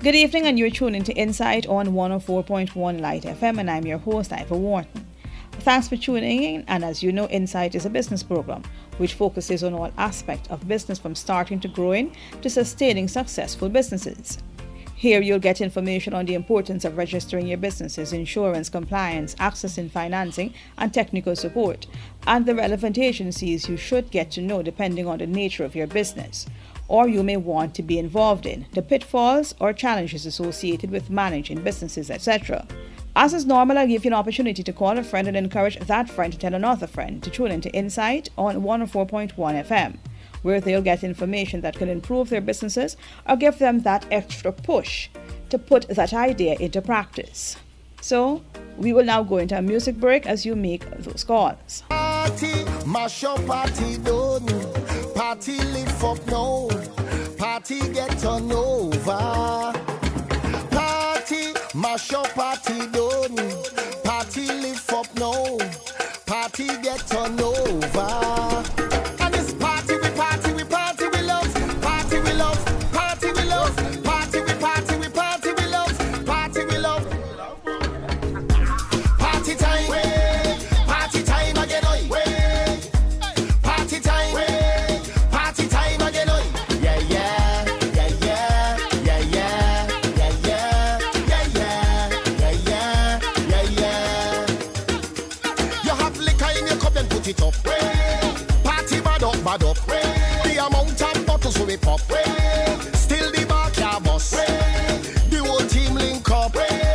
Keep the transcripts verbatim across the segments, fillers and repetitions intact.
Good evening, and you're tuned into Insight on one oh four point one Light F M, and I'm your host, Ivor Wharton. Thanks for tuning in, and as you know, Insight is a business program which focuses on all aspects of business, from starting to growing to sustaining successful businesses. Here you'll get information on the importance of registering your businesses, insurance, compliance, accessing financing and technical support, and the relevant agencies you should get to know depending on the nature of your business, or you may want to be involved in, the pitfalls or challenges associated with managing businesses, et cetera. As is normal, I'll give you an opportunity to call a friend and encourage that friend to tell another friend to tune into Insight on one oh four point one F M, where they'll get information that can improve their businesses or give them that extra push to put that idea into practice. So, we will now go into a music break as you make those calls. Party, mash up, party done. Party lift up now. Party get turned over. Party, mash up, party done. Party lift up now. Party get turned over. And this party, we party, we party, we love. Party, we love. Party, we love. Party, we party, we party, we love. Party, we love. Party time. Party time again, oi. Party time. Party time again, oi. Yeah, yeah, yeah, yeah, yeah, yeah, yeah, yeah, yeah, yeah, yeah, yeah, yeah. You have liquor in your cup, then put it up. Party bad up, bad up. The amount of bottles we pop. Still the bar can't bust. The whole team link up.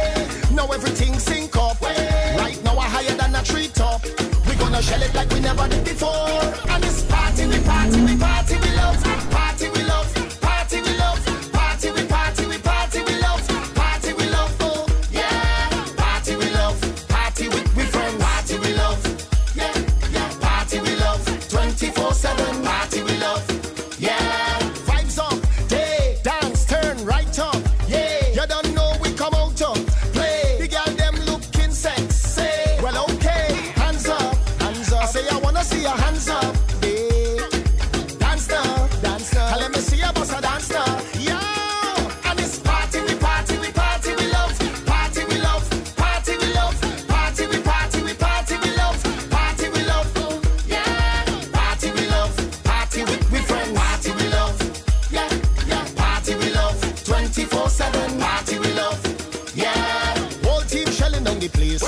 Now everything sync up. Right now we're higher than a tree top. We gonna shell it like we never did before. And this party, we party, we party, we love. Party, we love. Party, we love. Party, we party, we party, we love. Party, we love. Oh, yeah. Party, we love. Party with we friends. Party, we love. Yeah, yeah. Party, we love. twenty-four seven. Party, we love. Yeah. Vibes up. Day, dance, turn right up. Yeah. You don't know we come out up. Play. The girl them looking sexy. Well, okay. Hands up. Hands up. I say I wanna see your hands up. Yeah. Dance now. Dance now. Let me see your boss a dance now. Yo. And this party, we party, we party, we love. Party, we love. Party, we love. Party, we party, we party, we love. Party, we love. Oh, yeah. Party, we love. Party with we friends. Party, we love. Yeah, yeah. Party, we love. twenty-four seven. Party, we love. Yeah. Whole team shelling down the place.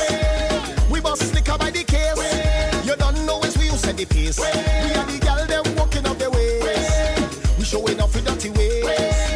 We bust liquor by the case. You don't know it's we who set the pace. We are the gal them walking up the ways. We showing off with dirty ways.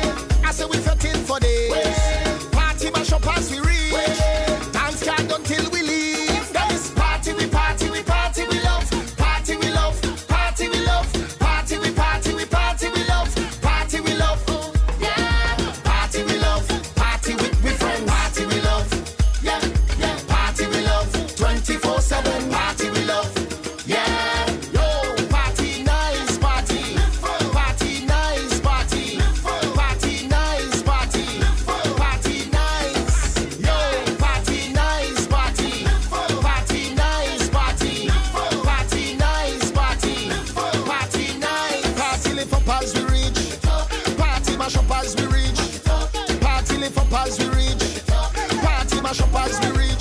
I say we fetting for days. Party mash up as we reach. Dance can't done till we leave. That is party, we party, we party, we love. Party, we love. Party, we love. Party, we party, we party, we love. Party, we love. Oh, yeah. Party, we love. Party with we friends. Party, we love. Yeah, yeah. Party, we love. twenty-four seven. Party, we love. Yeah. Yo, party nice, party. Party nice, party. Party nice, party. Party nice. Yo, party nice, party. Party nice, party. Party nice, party. Party nice. Party lift up as we reach. Party mash up as we reach. Party lift up as we reach. Party mash up as we reach.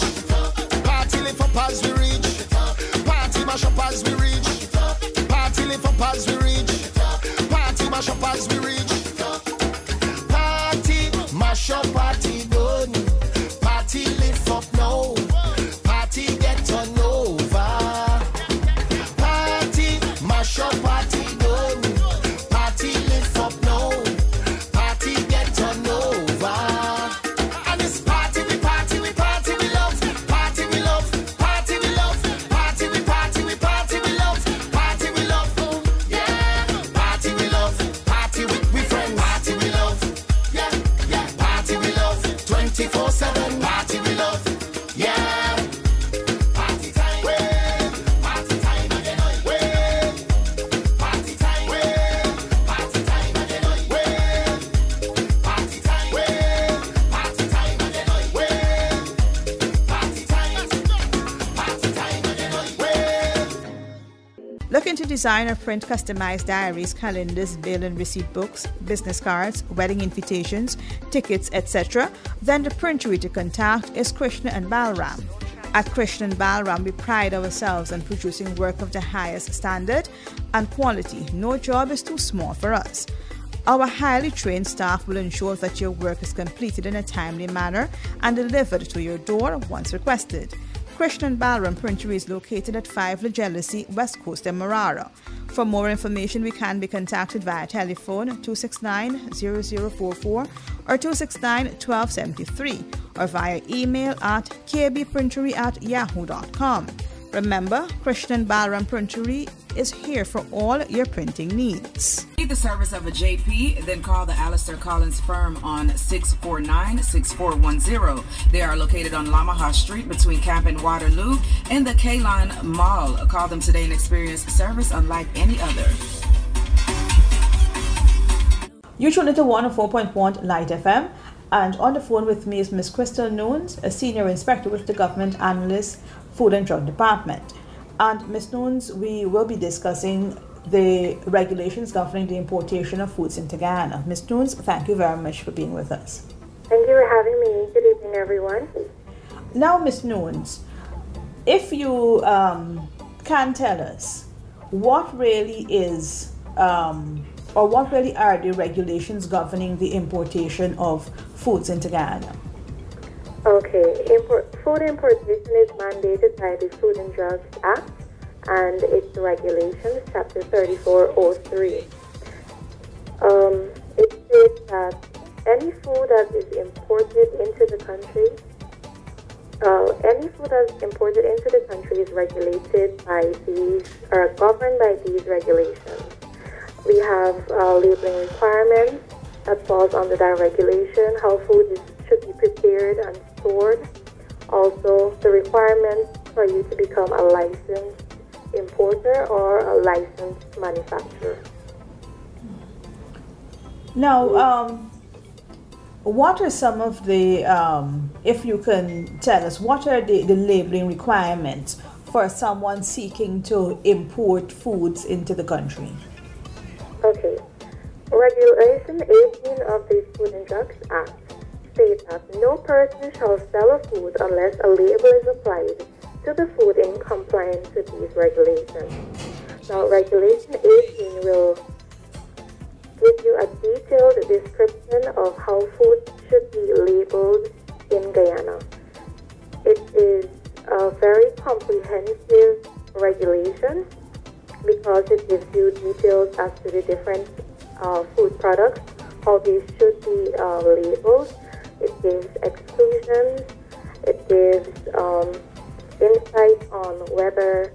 Party lift up as we reach. Party mash up as we reach. Party lift up as we reach. Party mash up as we reach. Party mash up, party done. Party lift up now. Party get turned over. Party mash up, party done. Party lift up now. Party get turned over. And this party, we party, we party, we love. Party, we love. Party, we love. Party, we party, we party, we love. Party, we love. Oh, yeah. Party, we love. Party with we friends. Party, we love. Yeah, yeah. Party, we love. design or print customized diaries, calendars, bill and receipt books, business cards, wedding invitations, tickets, et cetera, then the printery to contact is Krishna and Balram. At Krishna and Balram, we pride ourselves on producing work of the highest standard and quality. No job is too small for us. Our highly trained staff will ensure that your work is completed in a timely manner and delivered to your door once requested. Krishna and Balram Printery is located at five Legacy, West Coast, Demerara. For more information, we can be contacted via telephone two six nine, zero zero four four or two six nine, one two seven three or via email at k b printery at yahoo dot com. Remember, Krishna and Balram Printery is here for all your printing needs. Need the service of a J P? Then call the Alistair Collins firm on six four nine, six four one zero. They are located on Lamaha Street between Camp and Waterloo in the Kalon Mall. Call them today and experience service unlike any other. You tune into one oh four point one Light F M, and on the phone with me is Miss Crystal Noons, a senior inspector with the Government Analyst Food and Drug Department. And Miz Noons, we will be discussing the regulations governing the importation of foods into Guyana. Miz Noons, thank you very much for being with us. Thank you for having me. Good evening, everyone. Now, Miz Noons, if you um, can tell us what really is um, or what really are the regulations governing the importation of foods into Guyana? Okay, import, food importation is mandated by the Food and Drugs Act and its regulations, Chapter thirty-four oh three. Um, it states that any food that is imported into the country, uh, any food that is imported into the country is regulated by these, or governed by these regulations. We have uh, labeling requirements that falls under that regulation, how food is, should be prepared and stored. Also, the requirements for you to become a licensed importer or a licensed manufacturer. Now, um, what are some of the, um, if you can tell us, what are the, the labeling requirements for someone seeking to import foods into the country? Okay. Regulation eighteen of the Food and Drugs Act states that no person shall sell a food unless a label is applied to the food in compliance with these regulations. Now, Regulation eighteen will give you a detailed description of how food should be labeled in Guyana. It is a very comprehensive regulation because it gives you details as to the different uh, food products, how they should be uh, labeled. It gives exclusions. It gives um, insight on whether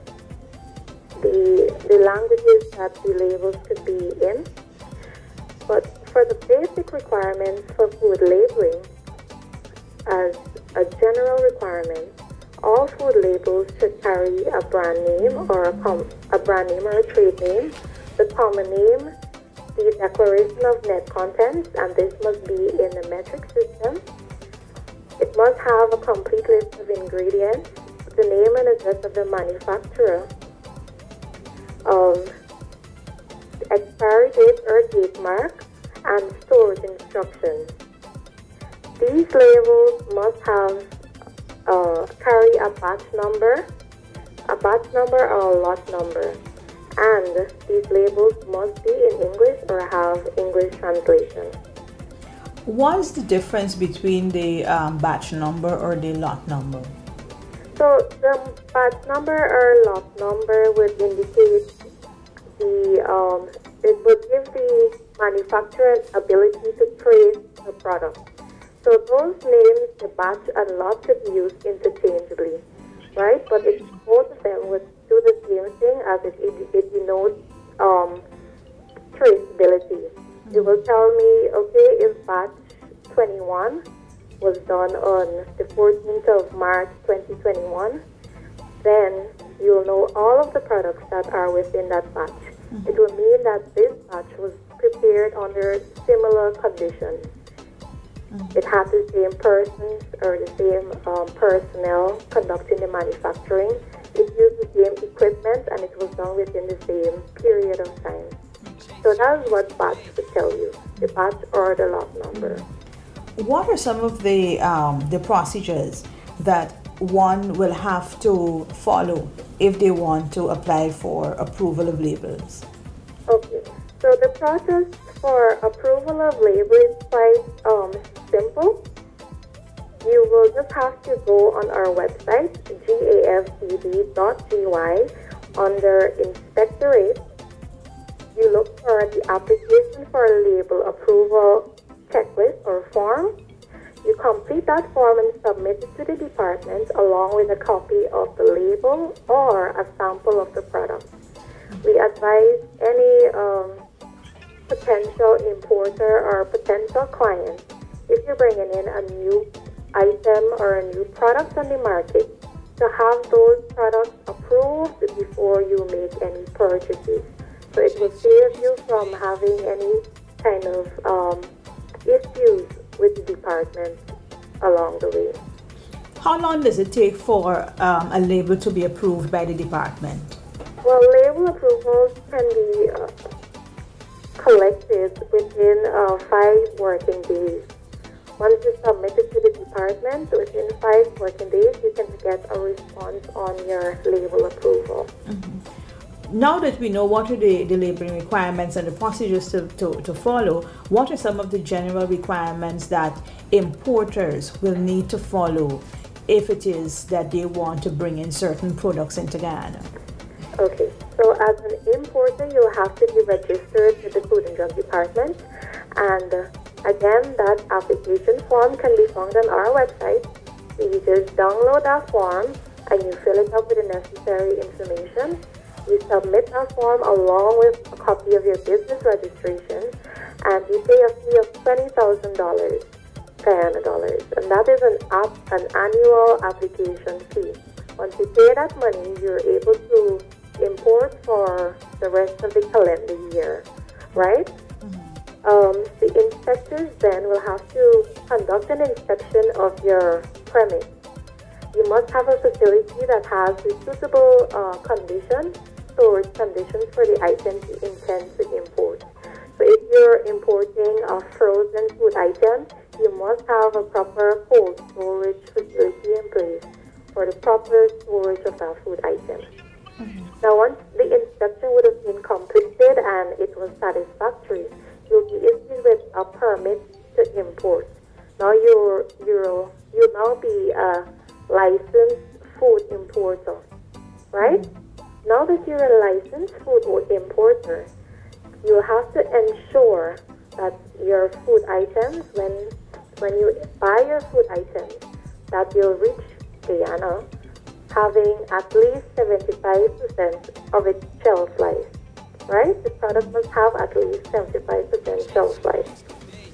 the the languages that the labels should be in. But for the basic requirements for food labeling, as a general requirement, all food labels should carry a brand name or a, com- a brand name or a trade name, the common name, the declaration of net contents, and this must be in the metric system. It must have a complete list of ingredients, the name and address of the manufacturer, um, expiry date or date mark, and storage instructions. These labels must have uh, carry a batch number, a batch number or a lot number, and these labels must be in English or have English translation. What is the difference between the um, batch number or the lot number? So the batch number or lot number would indicate the, um, it would give the manufacturer ability to trace the product. So those names, the batch and lot, could be used interchangeably, right? But it, both of them would do the same thing, as it, it, it denotes um, traceability. Mm-hmm. It will tell me, okay, if batch twenty-one was done on the fourteenth of March twenty twenty-one, then you'll know all of the products that are within that batch. Mm-hmm. It will mean that this batch was prepared under similar conditions. Mm-hmm. It had the same persons or the same um, personnel conducting the manufacturing. it used the same equipment and it was done within the same period of time. So that's what batch would tell you, the batch or the lot number. What are some of the um, the procedures that one will have to follow if they want to apply for approval of labels? Okay, so the process for approval of label is quite um, simple. You will just have to go on our website, gafcd dot g y, under Inspectorate. You look for the application for a label approval checklist or form. You complete that form and submit it to the department along with a copy of the label or a sample of the product. We advise any um, potential importer or potential client, if you're bringing in a new item or a new product on the market, to have those products approved before you make any purchases. So it will save you from having any kind of um, issues with the department along the way. How long does it take for um, a label to be approved by the department? Well, label approvals can be uh, collected within uh, five working days. Once you submit it to the department, within five working days, you can get a response on your label approval. Mm-hmm. Now that we know what are the, the labeling requirements and the procedures to, to, to follow, what are some of the general requirements that importers will need to follow if it is that they want to bring in certain products into Guyana? Okay, so as an importer, you'll have to be registered with the Food and Drug Department. And uh, again, that application form can be found on our website. So you just download that form and you fill it up with the necessary information. You submit that form along with a copy of your business registration, and you pay a fee of twenty thousand dollars, Guyana dollars, and that is an app, an annual application fee. Once you pay that money, you're able to import for the rest of the calendar year, right? Mm-hmm. Um, the inspectors then will have to conduct an inspection of your premise. You must have a facility that has the suitable uh, conditions, storage conditions for the items you intend to import. So if you're importing a frozen food item, you must have a proper cold storage facility in place for the proper storage of that food item. Mm-hmm. Now, once the inspection would have been completed and it was satisfactory, you'll be issued with a permit to import. Now you're you'll you'll now be a licensed food importer, right? Now that you're a licensed food importer, you have to ensure that your food items, when when you buy your food items, that will reach Guyana having at least seventy-five percent of its shelf life, right? The product must have at least seventy-five percent shelf life.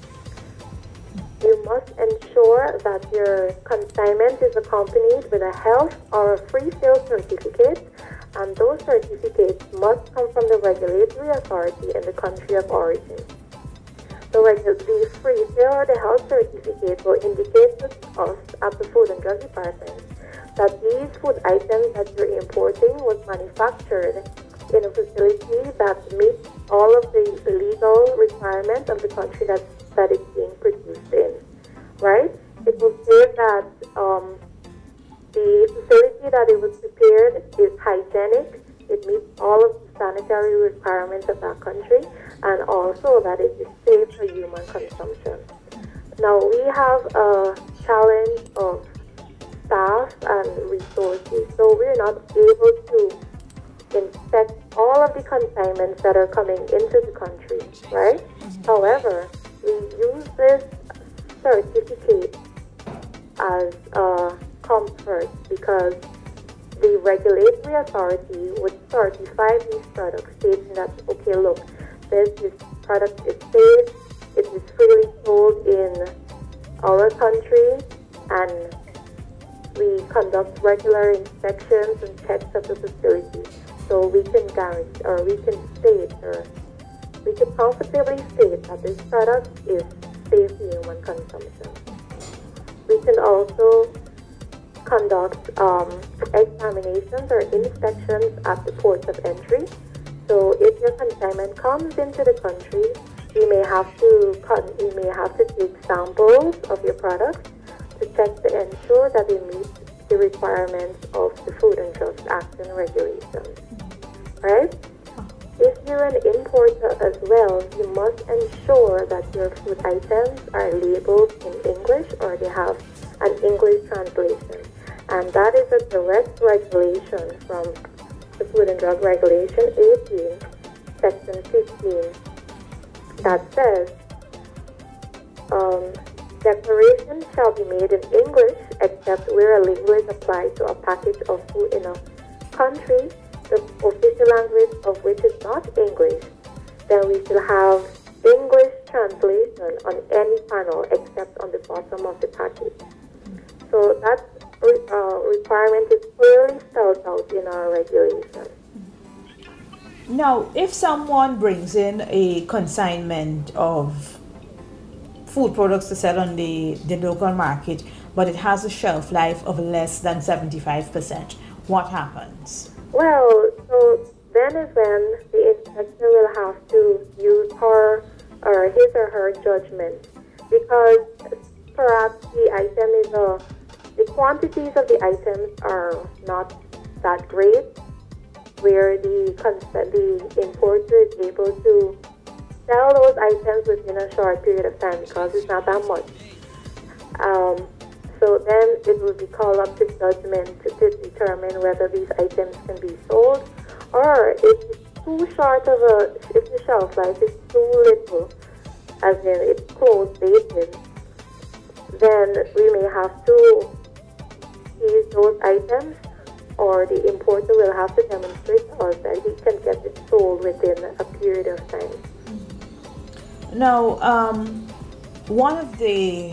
You must ensure that your consignment is accompanied with a health or a free sale certificate, and those certificates must come from the regulatory authority in the country of origin. The, the free sale or the health certificate will indicate to us at the Food and Drug Department that these food items that you're importing was manufactured in a facility that meets all of the legal requirements of the country that, that it's being produced in, right? It will say that um, the facility that it was prepared is hygienic, it meets all of the sanitary requirements of that country, and also that it is safe for human consumption. Now, we have a challenge of staff and resources, so we're not able to inspect all of the consignments that are coming into the country, right? Mm-hmm. However, we use this certificate as a comfort because the regulatory authority would certify these products, stating that, okay, look, this, this product is safe, it is freely sold in our country, and we conduct regular inspections and checks of the facility. So we can guarantee, or we can state, or we can comfortably state that this product is safe for human consumption. We can also conduct um, examinations or inspections at the ports of entry. So if your consignment comes into the country, we may have to con- we may have to take samples of your products to check to ensure that they meet the requirements of the Food and Drugs Act and regulations. Right? If you're an importer as well, you must ensure that your food items are labeled in English or they have an English translation. And that is a direct regulation from the Food and Drug Regulation eighteen, Section fifteen, that says, um, declaration shall be made in English except where a label is applied to a package of food in a country, the official language of which is not English. Then we shall have English translation on any panel except on the bottom of the package. So that uh, requirement is clearly spelled out in our regulation. Now, if someone brings in a consignment of food products to sell on the, the local market, but it has a shelf life of less than seventy-five percent, what happens? Well, so then is when the inspector will have to use her or his or her judgment, because perhaps the item is a, the quantities of the items are not that great, where the the importer is able to sell those items within a short period of time because it's not that much. Um, so then it will be called up to judgment to, to determine whether these items can be sold, or if it's too short of a, if the shelf life is too little, as in it's closed dated, then we may have to seize those items, or the importer will have to demonstrate to us that he can get it sold within a period of time. Now, um, one of the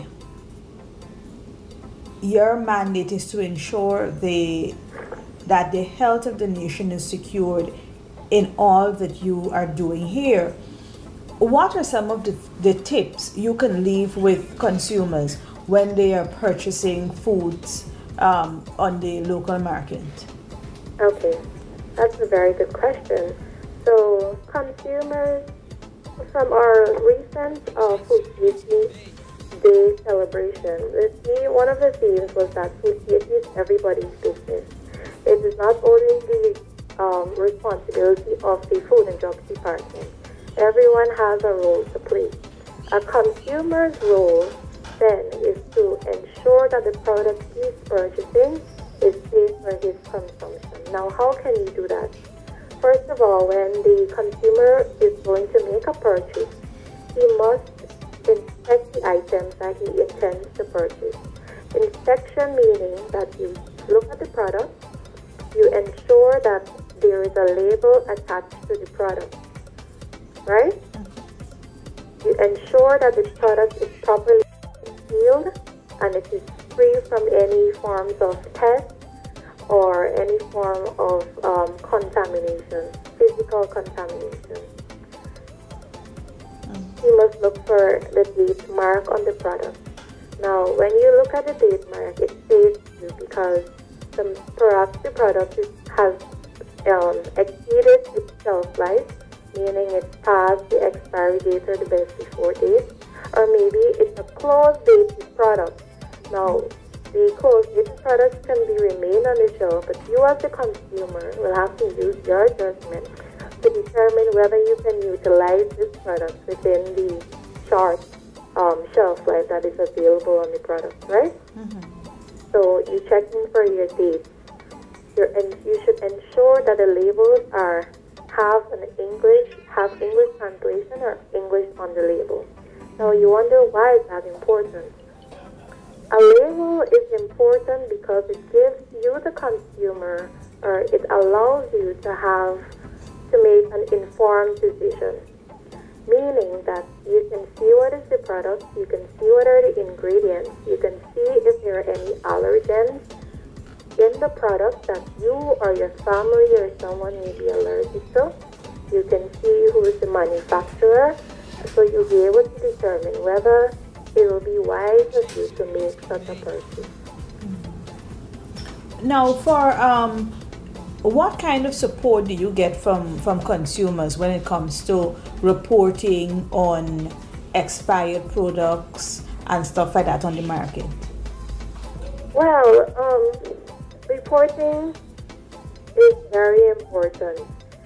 your mandate is to ensure the that the health of the nation is secured in all that you are doing here. What are some of the, the tips you can leave with consumers when they are purchasing foods um, on the local market? Okay, that's a very good question. So consumers, from our recent uh, Food Safety Day celebration, the theme, one of the themes was that food safety is everybody's business. It is not only the um, responsibility of the Food and Drugs Department. Everyone has a role to play. A consumer's role then is to ensure that the product he's purchasing is safe for his consumption. Now, how can you do that? First of all, when the consumer is going to make a purchase, he must inspect the items that he intends to purchase. Inspection meaning that you look at the product, you ensure that there is a label attached to the product, right? You ensure that the product is properly sealed and it is free from any forms of pests or any form of um, contamination, physical contamination. You must look for the date mark on the product. Now, when you look at the date mark, it saves you because some, perhaps the product is, has um, exceeded its shelf life, meaning it's past the expiry date or the best before date, or maybe it's a closed date product. Now, the closed date products can be remain on the shelf, but you as the consumer will have to use your judgment to determine whether you can utilize this product within the short um, shelf life that is available on the product, right? Mm-hmm. So you check in for your dates. You're, and you should ensure that the labels are have an English, have English translation or English on the label. Now you wonder why is that important? A label is important because it gives you, the consumer, or it allows you to have to make an informed decision, meaning that you can see what is the product, you can see what are the ingredients, you can see if there are any allergens in the product that you or your family or someone may be allergic to. You can see who is the manufacturer, so you'll be able to determine whether it will be wise of you to make such a purchase. Now, for um, what kind of support do you get from, from consumers when it comes to reporting on expired products and stuff like that on the market? Well, um, reporting is very important.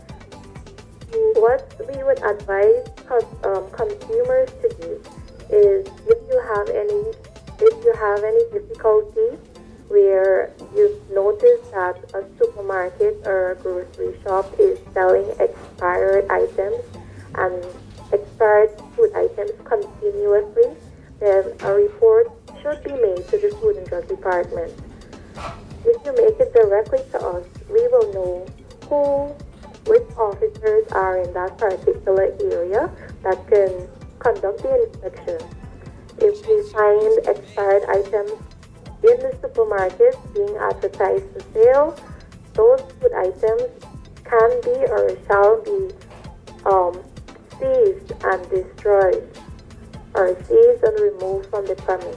What we would advise um, consumers to do is, if you have any, if you have any difficulty where you've noticed that a supermarket or a grocery shop is selling expired items and expired food items continuously, then a report should be made to the Food and Drug Department. If you make it directly to us, we will know who, which officers are in that particular area that can conduct the inspection. If we find expired items in the supermarket being advertised for sale, those food items can be or shall be um, seized and destroyed, or seized and removed from the premise.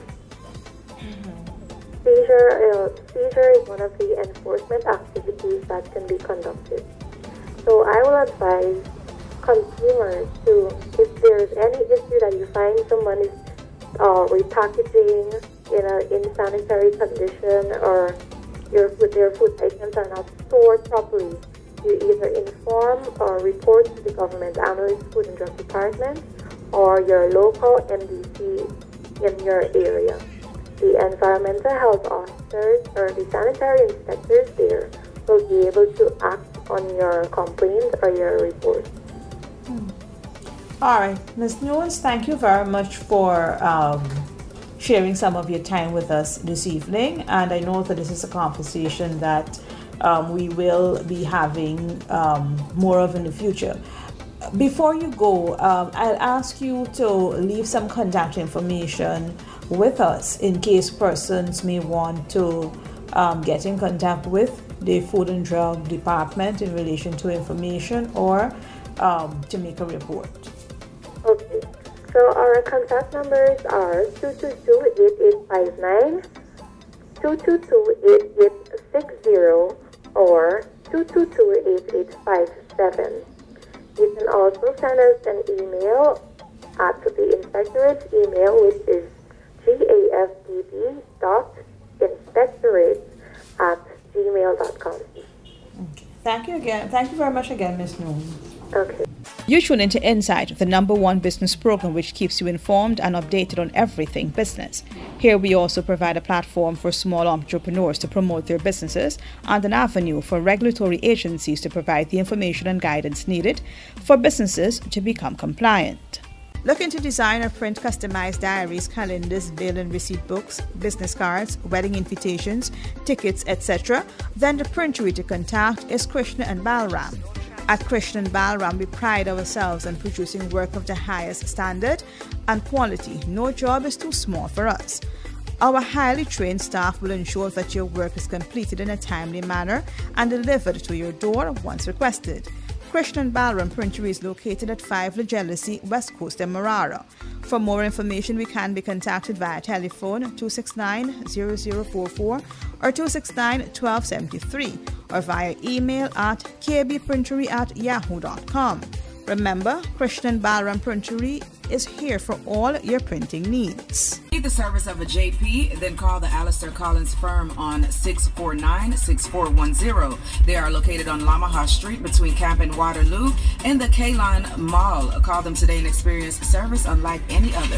Mm-hmm. Seizure, uh, seizure is one of the enforcement activities that can be conducted. So I will advise consumers to, if there's any issue that you find someone is uh, repackaging in an insanitary condition, or your food, their food items are not stored properly, you either inform or report to the government analyst Food and Drug Department or your local M D C in your area. The environmental health officers or the sanitary inspectors there will be able to act on your complaint or your report. Hmm. All right, Miz Nunes, thank you very much for um, sharing some of your time with us this evening. And I know that this is a conversation that um, we will be having um, more of in the future. Before you go, um, I'll ask you to leave some contact information with us in case persons may want to um, get in contact with the Food and Drug Department in relation to information or um, to make a report. Okay, so our contact numbers are two two two, eight eight five nine, two two two, eight eight six zero, or two two two, eight eight five seven. You can also send us an email at the inspectorate's email, which is gafdb dot inspectorate at gmail dot com. Okay. Thank you again. Thank you very much again, Miz Nunes. Okay. You tune into Insight, the number one business program which keeps you informed and updated on everything business. Here we also provide a platform for small entrepreneurs to promote their businesses and an avenue for regulatory agencies to provide the information and guidance needed for businesses to become compliant. Looking to design or print customized diaries, calendars, bill and receipt books, business cards, wedding invitations, tickets, et cetera? Then the printery to contact is Krishna and Balram. At Krishna and Balram, we pride ourselves on producing work of the highest standard and quality. No job is too small for us. Our highly trained staff will ensure that your work is completed in a timely manner and delivered to your door once requested. Krishna and Balram Printery is located at five La Jealousy, West Coast, Demerara. For more information, we can be contacted via telephone two six nine, zero zero four four or two six nine, one two seven three or via email at k b printery at yahoo dot com. Remember, Krishna and Balram Printery is here for all your printing needs. Need the service of a J P? Then call the Alistair Collins firm on six four nine, six four one zero. They are located on Lamaha Street between Camp and Waterloo in the K-Line Mall. Call them today and experience service unlike any other.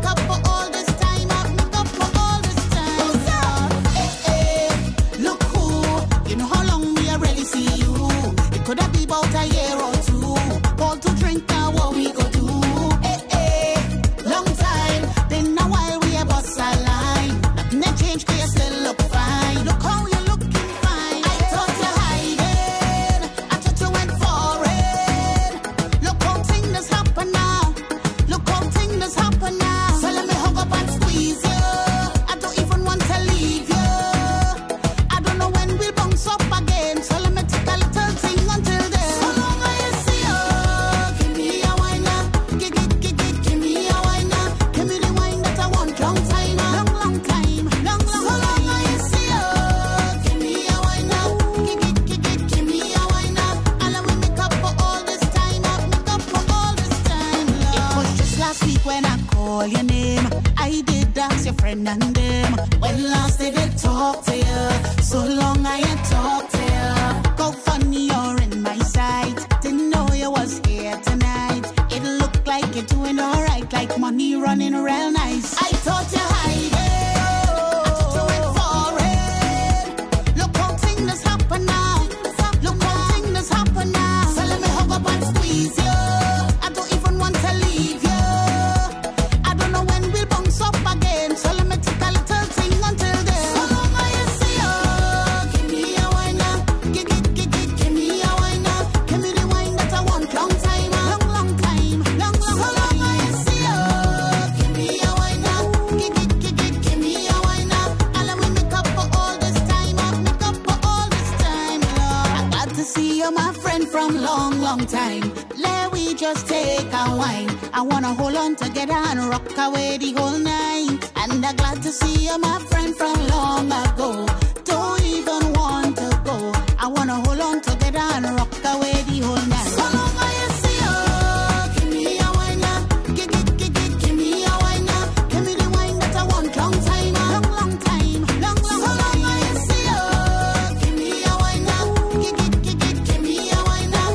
Look who friend and them. When last did they talk to you? So long I ain't talk to you. Go funny, you're in my sight. Didn't know you was here tonight. It looked like you're doing alright, like money running real nice. I thought you hiding. Time. Let we just take a wine. I wanna hold on together and rock away the whole night. And I'm glad to see you, my friend from long ago. Don't even want to go. I wanna hold on together and rock away the whole night. So long I see you, give me a wine now. Give, give, give, give, give me a wine now. Give me the wine that I want long time, long, long time, long, long. So long I see you, give me a wine now. Give, give, give, give, give me a wine now.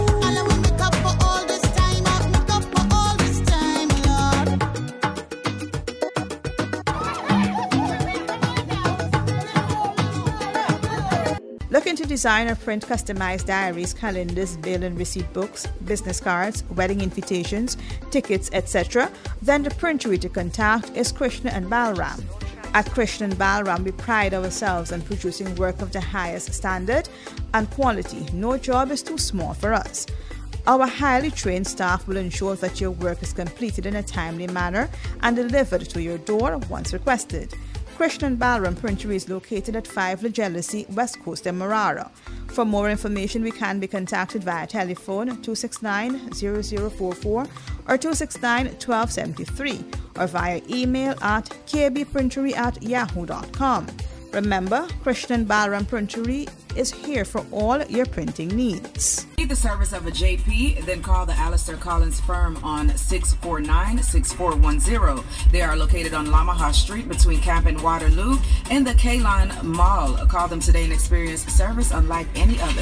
Looking to design or print customized diaries, calendars, bill and receipt books, business cards, wedding invitations, tickets, et cetera? Then the printery to contact is Krishna and Balram. At Krishna and Balram, we pride ourselves on producing work of the highest standard and quality. No job is too small for us. Our highly trained staff will ensure that your work is completed in a timely manner and delivered to your door once requested. Krishna and Balram Printery is located at five La Jealousy, West Coast, Demerara. For more information, we can be contacted via telephone two six nine, zero zero four four or two six nine, one two seven three or via email at k b printery at yahoo dot com. Remember, Krishna and Balram Printery is here for all your printing needs. Need the service of a J P? Then call the Alistair Collins firm on six four nine, six four one zero. They are located on Lamaha Street between Camp and Waterloo in the K-Line Mall. Call them today and experience service unlike any other.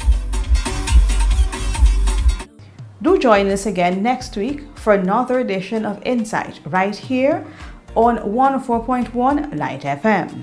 Do join us again next week for another edition of Insight right here on one oh four point one Light F M.